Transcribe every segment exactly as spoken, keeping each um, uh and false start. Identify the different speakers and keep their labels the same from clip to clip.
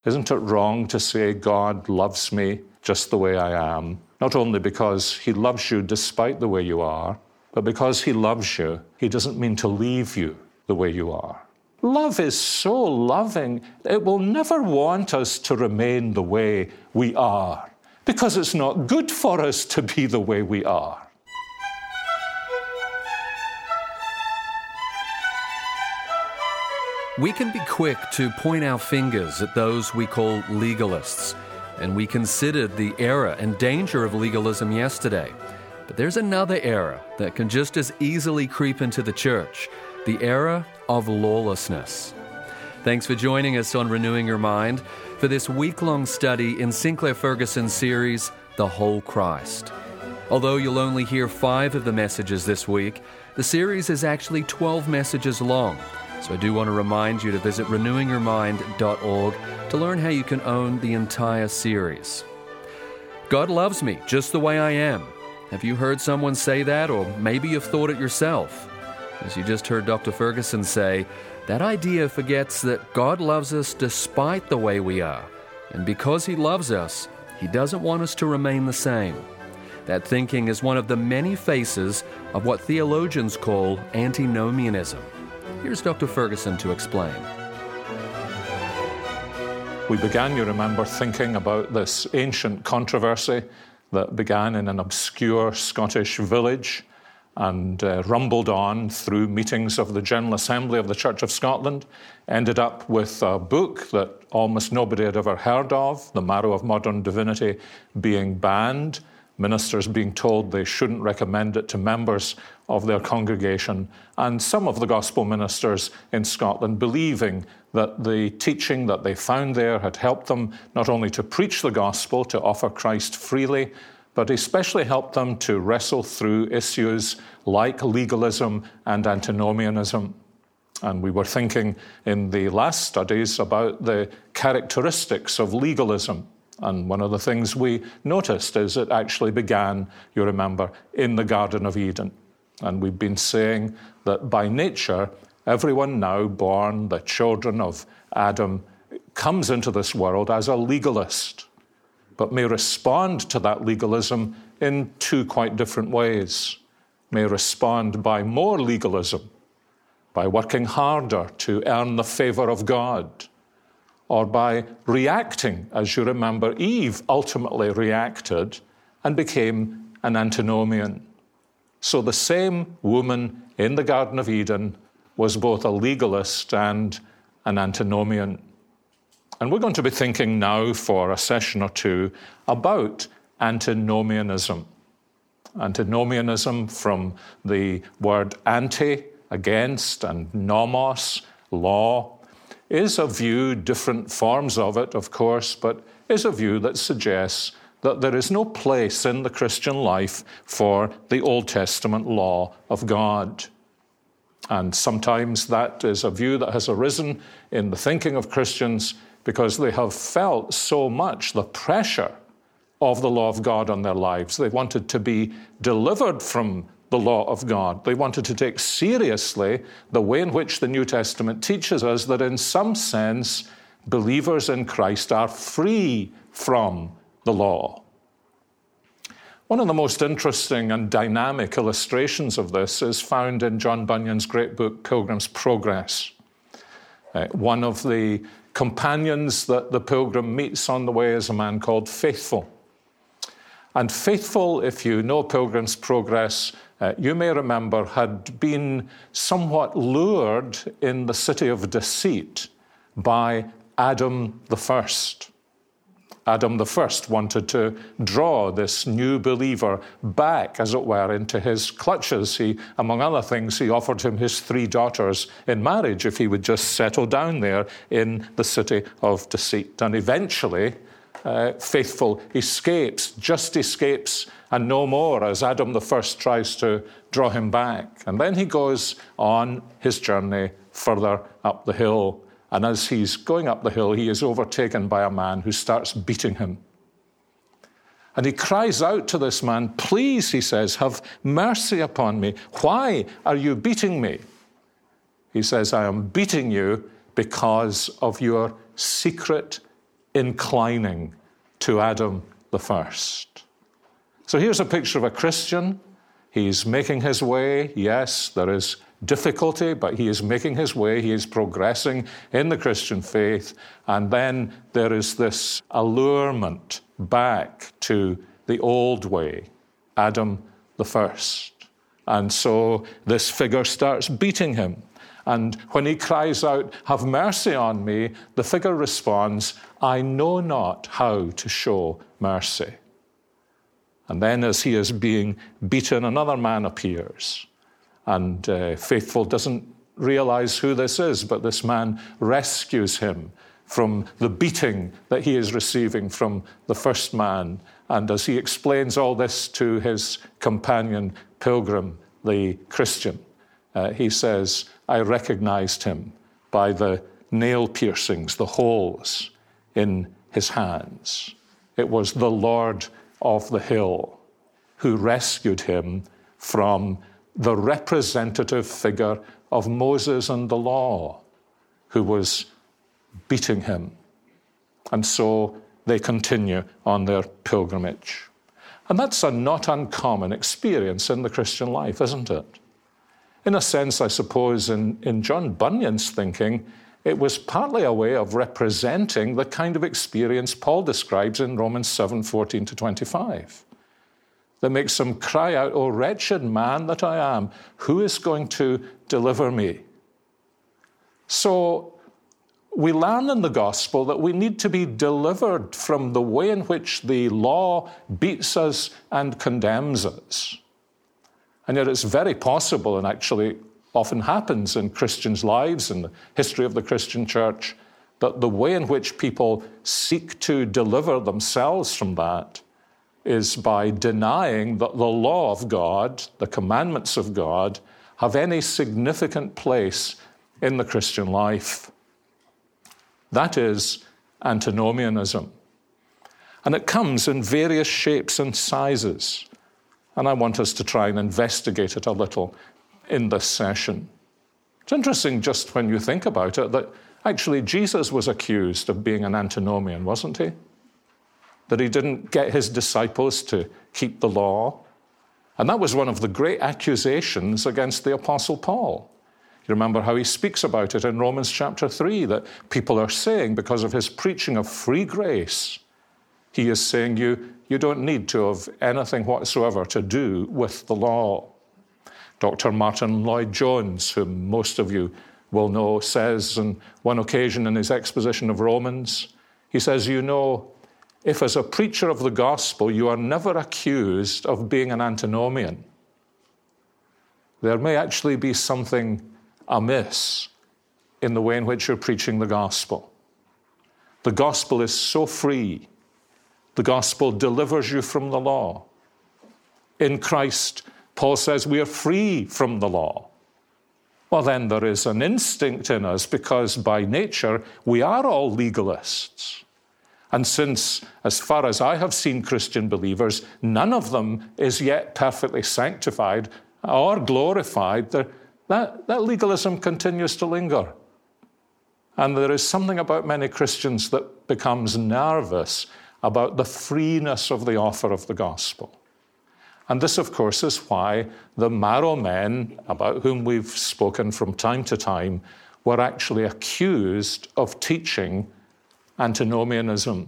Speaker 1: Isn't it wrong to say God loves me just the way I am? Not only because he loves you despite the way you are, but because he loves you, he doesn't mean to leave you the way you are. Love is so loving, it will never want us to remain the way we are, because it's not good for us to be the way we are.
Speaker 2: We can be quick to point our fingers at those we call legalists, and we considered the error and danger of legalism yesterday. But there's another error that can just as easily creep into the church, the error of lawlessness. Thanks for joining us on Renewing Your Mind for this week-long study in Sinclair Ferguson's series, The Whole Christ. Although you'll only hear five of the messages this week, the series is actually twelve messages long. So I do want to remind you to visit renewing your mind dot org to learn how you can own the entire series. God loves me just the way I am. Have you heard someone say that, or maybe you've thought it yourself? As you just heard Doctor Ferguson say, that idea forgets that God loves us despite the way we are. And because he loves us, he doesn't want us to remain the same. That thinking is one of the many faces of what theologians call antinomianism. Here's Doctor Ferguson to explain.
Speaker 1: We began, you remember, thinking about this ancient controversy that began in an obscure Scottish village and uh, rumbled on through meetings of the General Assembly of the Church of Scotland, ended up with a book that almost nobody had ever heard of, The Marrow of Modern Divinity, being banned, ministers being told they shouldn't recommend it to members of their congregation, and some of the gospel ministers in Scotland believing that the teaching that they found there had helped them not only to preach the gospel, to offer Christ freely, but especially helped them to wrestle through issues like legalism and antinomianism. And we were thinking in the last studies about the characteristics of legalism. And one of the things we noticed is it actually began, you remember, in the Garden of Eden. And we've been saying that by nature, everyone now born, the children of Adam, comes into this world as a legalist, but may respond to that legalism in two quite different ways. May respond by more legalism, by working harder to earn the favor of God, or by reacting, as you remember, Eve ultimately reacted and became an antinomian. So the same woman in the Garden of Eden was both a legalist and an antinomian. And we're going to be thinking now for a session or two about antinomianism. Antinomianism, from the word anti, against, and nomos, law, is a view, different forms of it, of course, but is a view that suggests that there is no place in the Christian life for the Old Testament law of God. And sometimes that is a view that has arisen in the thinking of Christians because they have felt so much the pressure of the law of God on their lives. They wanted to be delivered from the law of God. They wanted to take seriously the way in which the New Testament teaches us that in some sense, believers in Christ are free from the law. One of the most interesting and dynamic illustrations of this is found in John Bunyan's great book, Pilgrim's Progress. Uh, one of the companions that the pilgrim meets on the way is a man called Faithful. And Faithful, if you know Pilgrim's Progress, uh, you may remember, had been somewhat lured in the city of deceit by Adam the First. Adam the First wanted to draw this new believer back, as it were, into his clutches. He, among other things, he offered him his three daughters in marriage if he would just settle down there in the city of deceit. And eventually, uh, Faithful escapes, just escapes, and no more, as Adam the First tries to draw him back. And then he goes on his journey further up the hill. And as he's going up the hill, he is overtaken by a man who starts beating him. And he cries out to this man, "Please," he says, "have mercy upon me. Why are you beating me?" He says, "I am beating you because of your secret inclining to Adam the first. So here's a picture of a Christian. He's making his way. Yes, there is difficulty, but he is making his way. He is progressing in the Christian faith. And then there is this allurement back to the old way, Adam the first. And so this figure starts beating him. And when he cries out, "Have mercy on me," the figure responds, "I know not how to show mercy." And then as he is being beaten, another man appears. And uh, Faithful doesn't realize who this is, but this man rescues him from the beating that he is receiving from the first man. And as he explains all this to his companion pilgrim, the Christian, uh, he says, "I recognized him by the nail piercings, the holes in his hands. It was the Lord of the hill who rescued him from the representative figure of Moses and the law, who was beating him." And so they continue on their pilgrimage. And that's a not uncommon experience in the Christian life, isn't it? In a sense, I suppose, in, in John Bunyan's thinking, it was partly a way of representing the kind of experience Paul describes in Romans seven, fourteen to twenty-five. That makes him cry out, "O wretched man that I am, who is going to deliver me?" So we learn in the gospel that we need to be delivered from the way in which the law beats us and condemns us. And yet it's very possible, and actually often happens in Christians' lives, in the history of the Christian church, that the way in which people seek to deliver themselves from that is by denying that the law of God, the commandments of God, have any significant place in the Christian life. That is antinomianism. And it comes in various shapes and sizes. And I want us to try and investigate it a little in this session. It's interesting just when you think about it that actually Jesus was accused of being an antinomian, wasn't he? That he didn't get his disciples to keep the law. And that was one of the great accusations against the Apostle Paul. You remember how he speaks about it in Romans chapter three, that people are saying because of his preaching of free grace, he is saying you, you don't need to have anything whatsoever to do with the law. Doctor Martin Lloyd-Jones, whom most of you will know, says on one occasion in his exposition of Romans, he says, "You know, if as a preacher of the gospel you are never accused of being an antinomian, there may actually be something amiss in the way in which you're preaching the gospel. The gospel is so free. The gospel delivers you from the law. In Christ, Paul says we are free from the law. Well, then there is an instinct in us because by nature we are all legalists. And since, as far as I have seen Christian believers, none of them is yet perfectly sanctified or glorified, that, that legalism continues to linger. And there is something about many Christians that becomes nervous about the freeness of the offer of the gospel. And this, of course, is why the Marrow men, about whom we've spoken from time to time, were actually accused of teaching antinomianism.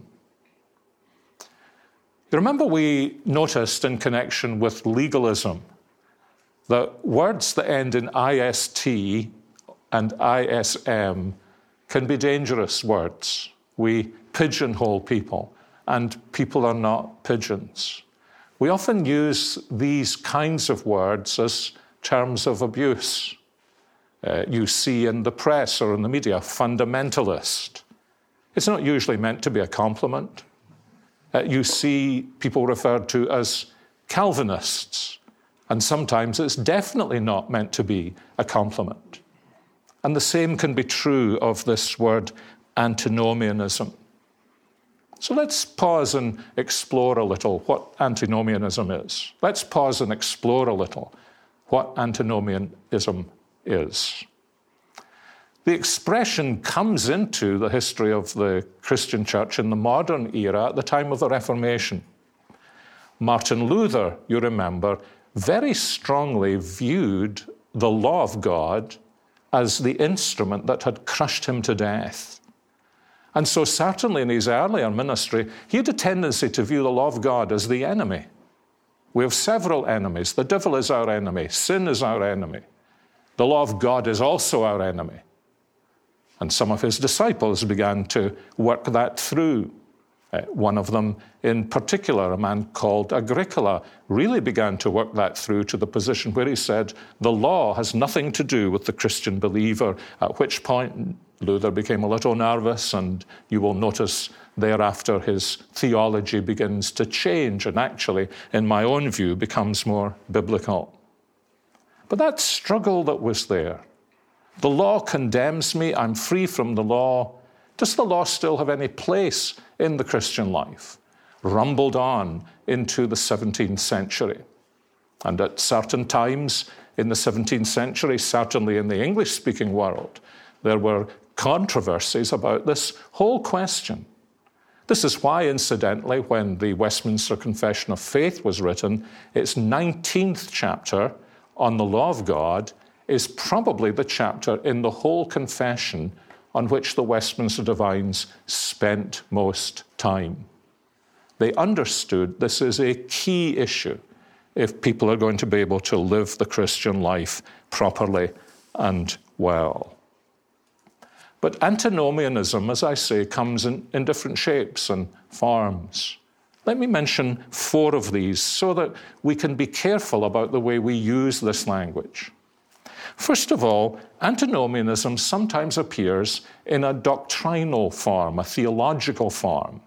Speaker 1: You remember we noticed in connection with legalism that words that end in I S T and I S M can be dangerous words. We pigeonhole people, and people are not pigeons. We often use these kinds of words as terms of abuse. Uh, you see in the press or in the media, fundamentalist. It's not usually meant to be a compliment. Uh, you see people referred to as Calvinists, and sometimes it's definitely not meant to be a compliment. And the same can be true of this word antinomianism. So let's pause and explore a little what antinomianism is. Let's pause and explore a little what antinomianism is. The expression comes into the history of the Christian church in the modern era at the time of the Reformation. Martin Luther, you remember, very strongly viewed the law of God as the instrument that had crushed him to death. And so certainly in his earlier ministry, he had a tendency to view the law of God as the enemy. We have several enemies. The devil is our enemy. Sin is our enemy. The law of God is also our enemy. And some of his disciples began to work that through. Uh, one of them in particular, a man called Agricola, really began to work that through to the position where he said, the law has nothing to do with the Christian believer, at which point Luther became a little nervous, and you will notice thereafter his theology begins to change and actually, in my own view, becomes more biblical. But that struggle that was there, the law condemns me, I'm free from the law. Does the law still have any place in the Christian life? Rumbled on into the seventeenth century. And at certain times in the seventeenth century, certainly in the English-speaking world, there were controversies about this whole question. This is why, incidentally, when the Westminster Confession of Faith was written, its nineteenth chapter on the law of God is probably the chapter in the whole confession on which the Westminster divines spent most time. They understood this is a key issue if people are going to be able to live the Christian life properly and well. But antinomianism, as I say, comes in, in different shapes and forms. Let me mention four of these so that we can be careful about the way we use this language. First of all, antinomianism sometimes appears in a doctrinal form, a theological form.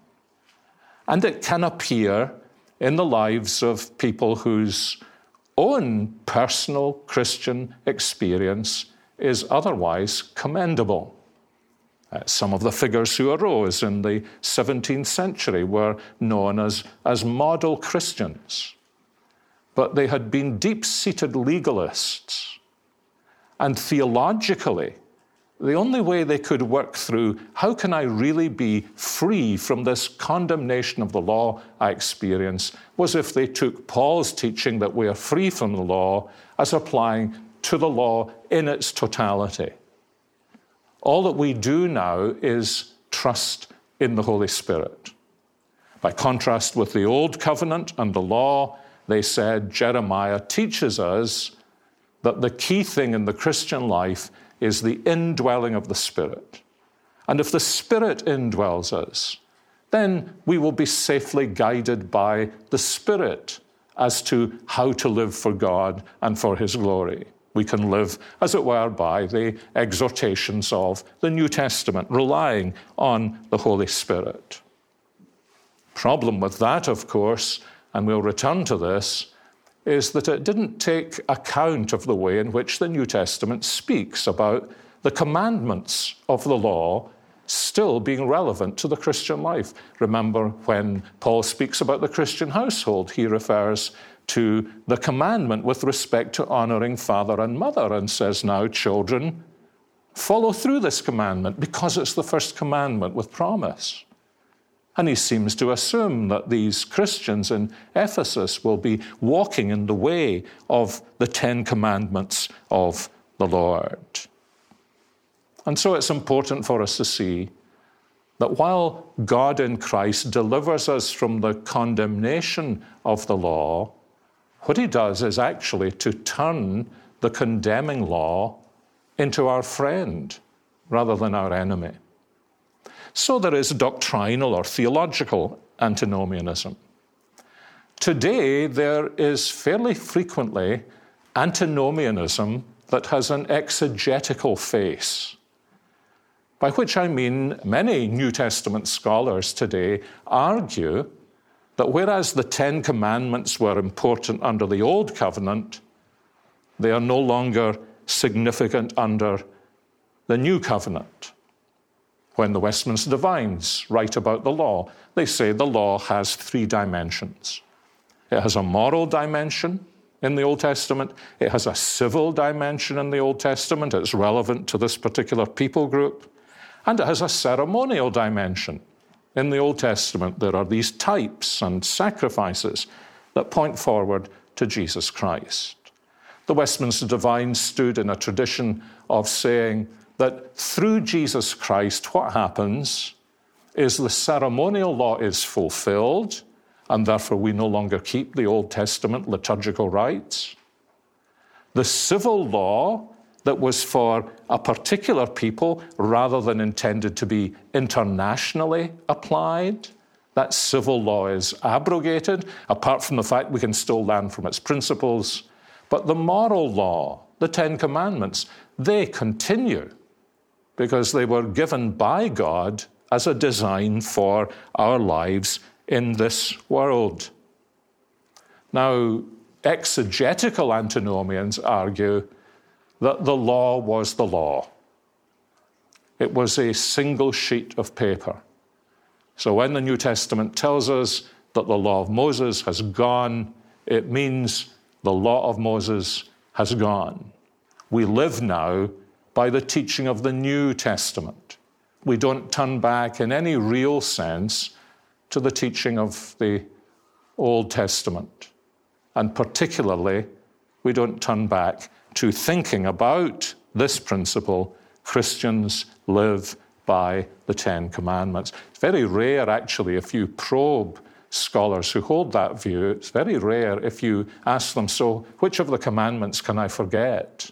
Speaker 1: And it can appear in the lives of people whose own personal Christian experience is otherwise commendable. Uh, some of the figures who arose in the seventeenth century were known as, as model Christians, but they had been deep-seated legalists. And theologically, the only way they could work through, how can I really be free from this condemnation of the law I experience, was if they took Paul's teaching that we are free from the law as applying to the law in its totality. All that we do now is trust in the Holy Spirit. By contrast with the Old Covenant and the law, they said Jeremiah teaches us that the key thing in the Christian life is the indwelling of the Spirit. And if the Spirit indwells us, then we will be safely guided by the Spirit as to how to live for God and for His glory. We can live, as it were, by the exhortations of the New Testament, relying on the Holy Spirit. Problem with that, of course, and we'll return to this, is that it didn't take account of the way in which the New Testament speaks about the commandments of the law still being relevant to the Christian life. Remember, when Paul speaks about the Christian household, he refers to the commandment with respect to honoring father and mother and says, now, children, follow through this commandment because it's the first commandment with promise. And he seems to assume that these Christians in Ephesus will be walking in the way of the Ten Commandments of the Lord. And so it's important for us to see that while God in Christ delivers us from the condemnation of the law, what he does is actually to turn the condemning law into our friend rather than our enemy. So there is doctrinal or theological antinomianism. Today, there is fairly frequently antinomianism that has an exegetical face, by which I mean many New Testament scholars today argue that whereas the Ten Commandments were important under the Old Covenant, they are no longer significant under the New Covenant. When the Westminster divines write about the law, they say the law has three dimensions. It has a moral dimension, in the Old Testament. It has a civil dimension in the Old Testament. It's relevant to this particular people group. And it has a ceremonial dimension. In the Old Testament, there are these types and sacrifices that point forward to Jesus Christ. The Westminster Divines stood in a tradition of saying that through Jesus Christ, what happens is the ceremonial law is fulfilled, and therefore we no longer keep the Old Testament liturgical rites. The civil law that was for a particular people rather than intended to be internationally applied, that civil law is abrogated, apart from the fact we can still learn from its principles. But the moral law, the Ten Commandments, they continue because they were given by God as a design for our lives in this world. Now, exegetical antinomians argue that the law was the law. It was a single sheet of paper. So when the New Testament tells us that the law of Moses has gone, it means the law of Moses has gone. We live now by the teaching of the New Testament. We don't turn back in any real sense to the teaching of the Old Testament. And particularly, we don't turn back to thinking about this principle: Christians live by the Ten Commandments. It's very rare, actually, if you probe scholars who hold that view, it's very rare if you ask them, so which of the commandments can I forget?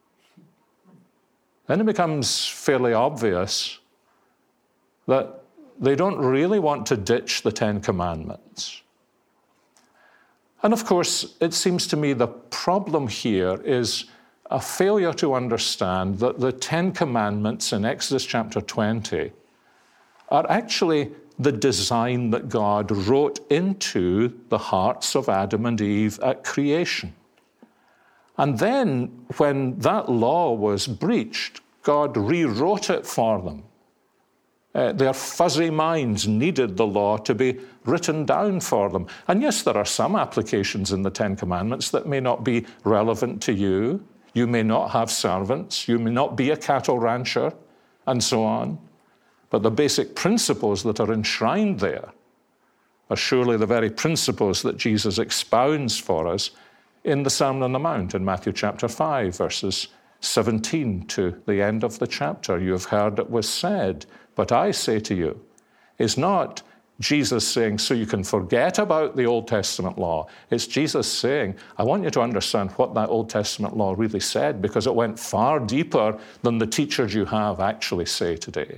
Speaker 1: Then it becomes fairly obvious that they don't really want to ditch the Ten Commandments. And of course, it seems to me the problem here is a failure to understand that the Ten Commandments in Exodus chapter twenty are actually the design that God wrote into the hearts of Adam and Eve at creation. And then, when that law was breached, God rewrote it for them. Uh, their fuzzy minds needed the law to be written down for them. And yes, there are some applications in the Ten Commandments that may not be relevant to you. You may not have servants. You may not be a cattle rancher, and so on. But the basic principles that are enshrined there are surely the very principles that Jesus expounds for us in the Sermon on the Mount in Matthew chapter five, verses seventeen to the end of the chapter. You have heard it was said, but I say to you, is not Jesus saying, so you can forget about the Old Testament law. It's Jesus saying, I want you to understand what that Old Testament law really said, because it went far deeper than the teachers you have actually say today.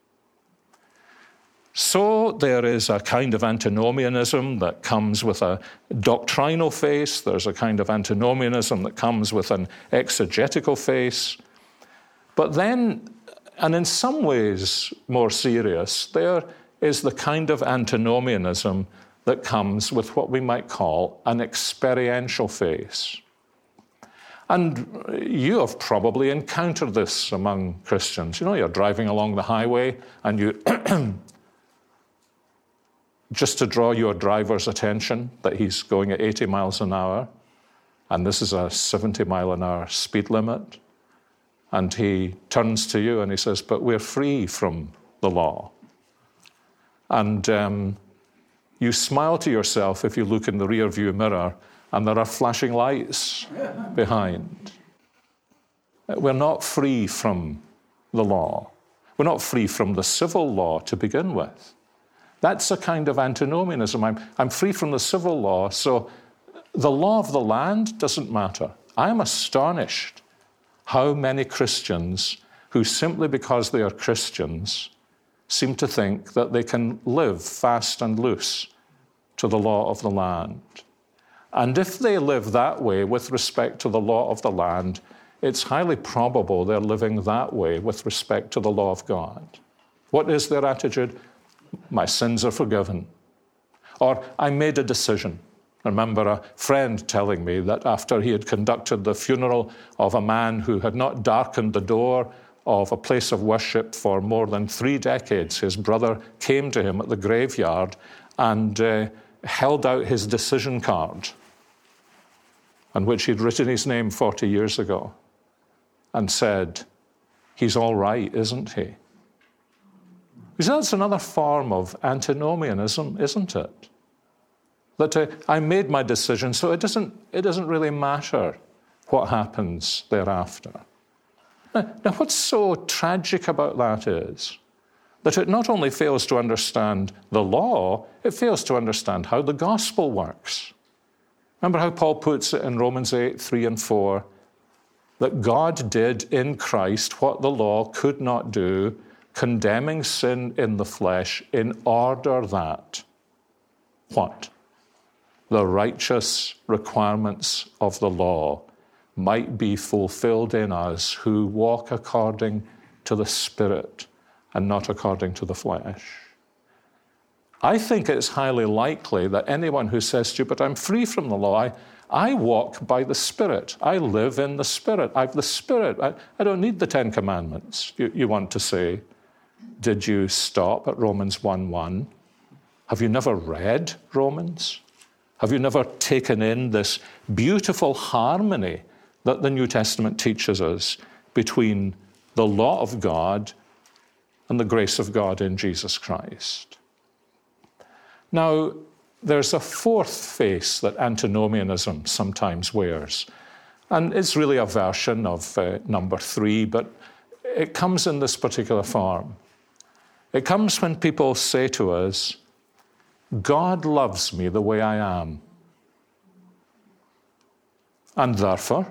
Speaker 1: So there is a kind of antinomianism that comes with a doctrinal face. There's a kind of antinomianism that comes with an exegetical face. But then, and in some ways more serious, there is the kind of antinomianism that comes with what we might call an experiential face. And you have probably encountered this among Christians. You know, you're driving along the highway and you... just to draw your driver's attention that he's going at eighty miles an hour, and this is a seventy mile an hour speed limit, and he turns to you and he says, but we're free from the law. And um, you smile to yourself if you look in the rear view mirror and there are flashing lights behind. We're not free from the law. We're not free from the civil law to begin with. That's a kind of antinomianism. I'm, I'm free from the civil law, so the law of the land doesn't matter. I am astonished how many Christians who, simply because they are Christians, seem to think that they can live fast and loose to the law of the land. And if they live that way with respect to the law of the land, it's highly probable they're living that way with respect to the law of God. What is their attitude? My sins are forgiven. Or, I made a decision. I remember a friend telling me that after he had conducted the funeral of a man who had not darkened the door of a place of worship for more than three decades, his brother came to him at the graveyard and uh, held out his decision card. on which he'd written his name forty years ago and said, he's all right, isn't he? Because that's another form of antinomianism, isn't it? That uh, I made my decision, so it doesn't, it doesn't really matter what happens thereafter. Now, now, what's so tragic about that is that it not only fails to understand the law, it fails to understand how the gospel works. Remember how Paul puts it in Romans eight, three and four, that God did in Christ what the law could not do, condemning sin in the flesh in order that, what? The righteous requirements of the law might be fulfilled in us who walk according to the Spirit and not according to the flesh. I think it's highly likely that anyone who says to you, but I'm free from the law, I, I walk by the Spirit, I live in the Spirit, I've the Spirit, I, I don't need the Ten Commandments, you, you want to say. Did you stop at Romans one one? Have you never read Romans? Have you never taken in this beautiful harmony that the New Testament teaches us between the law of God and the grace of God in Jesus Christ? Now, there's a fourth face that antinomianism sometimes wears, and it's really a version of uh, number three, but it comes in this particular form. It comes when people say to us, God loves me the way I am, and therefore,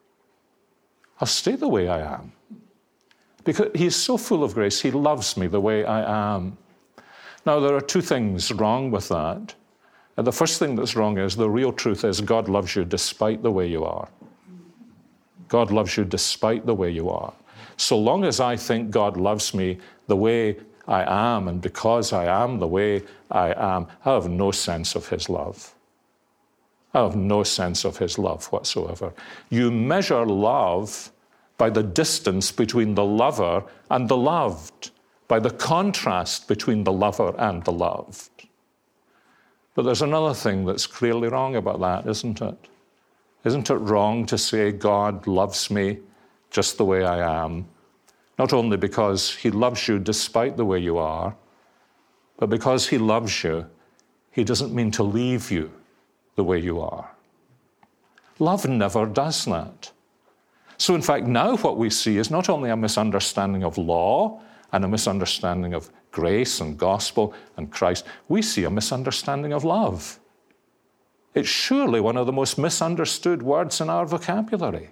Speaker 1: I'll stay the way I am. Because he's so full of grace, he loves me the way I am. Now, there are two things wrong with that. And the first thing that's wrong is the real truth is God loves you despite the way you are. God loves you despite the way you are. So long as I think God loves me the way I am, and because I am the way I am, I have no sense of his love. I have no sense of his love whatsoever. You measure love by the distance between the lover and the loved, by the contrast between the lover and the loved. But there's another thing that's clearly wrong about that, isn't it? Isn't it wrong to say God loves me just the way I am? Not only because he loves you despite the way you are, but because he loves you, he doesn't mean to leave you the way you are. Love never does that. So in fact, now what we see is not only a misunderstanding of law and a misunderstanding of grace and gospel and Christ, we see a misunderstanding of love. It's surely one of the most misunderstood words in our vocabulary.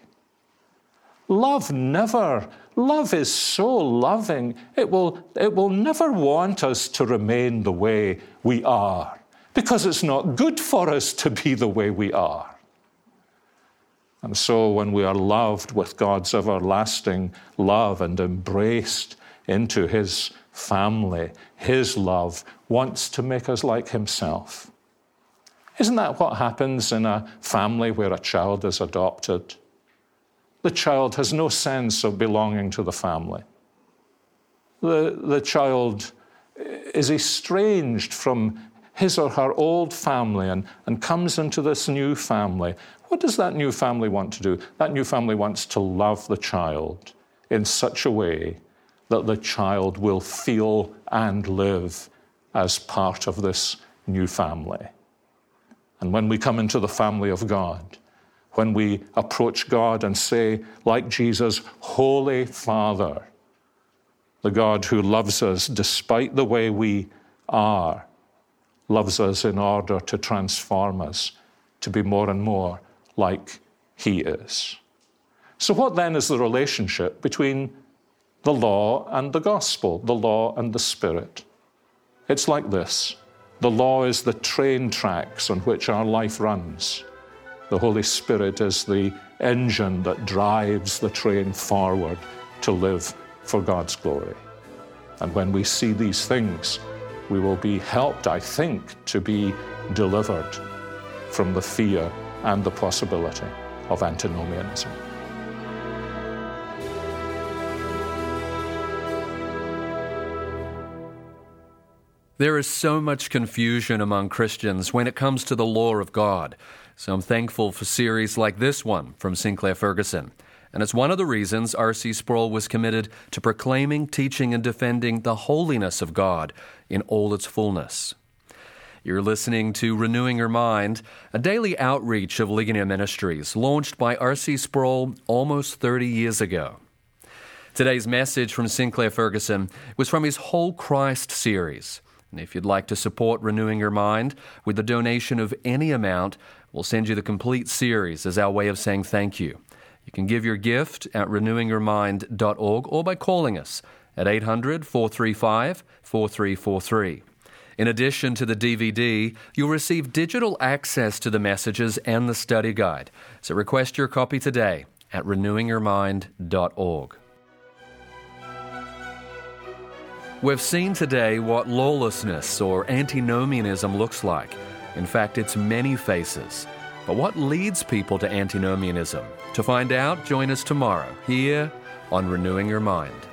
Speaker 1: Love never, love is so loving, it will, it will never want us to remain the way we are, because it's not good for us to be the way we are. And so when we are loved with God's everlasting love and embraced into his family, his love wants to make us like himself. Isn't that what happens in a family where a child is adopted? The child has no sense of belonging to the family. The, the child is estranged from his or her old family and, and comes into this new family. What does that new family want to do? That new family wants to love the child in such a way that the child will feel and live as part of this new family. And when we come into the family of God, when we approach God and say, like Jesus, Holy Father, the God who loves us despite the way we are, loves us in order to transform us to be more and more like he is. So what then is the relationship between the law and the gospel, the law and the Spirit? It's like this. The law is the train tracks on which our life runs. The Holy Spirit is the engine that drives the train forward to live for God's glory. And when we see these things, we will be helped, I think, to be delivered from the fear and the possibility of antinomianism.
Speaker 2: There is so much confusion among Christians when it comes to the law of God. So I'm thankful for series like this one from Sinclair Ferguson. And it's one of the reasons R C Sproul was committed to proclaiming, teaching, and defending the holiness of God in all its fullness. You're listening to Renewing Your Mind, a daily outreach of Ligonier Ministries, launched by R C Sproul almost thirty years ago. Today's message from Sinclair Ferguson was from his Whole Christ series. And if you'd like to support Renewing Your Mind with a donation of any amount, we'll send you the complete series as our way of saying thank you. You can give your gift at renewing your mind dot org or by calling us at eight hundred, four three five, four three four three. In addition to the D V D, you'll receive digital access to the messages and the study guide. So request your copy today at renewing your mind dot org. We've seen today what lawlessness or antinomianism looks like. In fact, it's many faces. But what leads people to antinomianism? To find out, join us tomorrow here on Renewing Your Mind.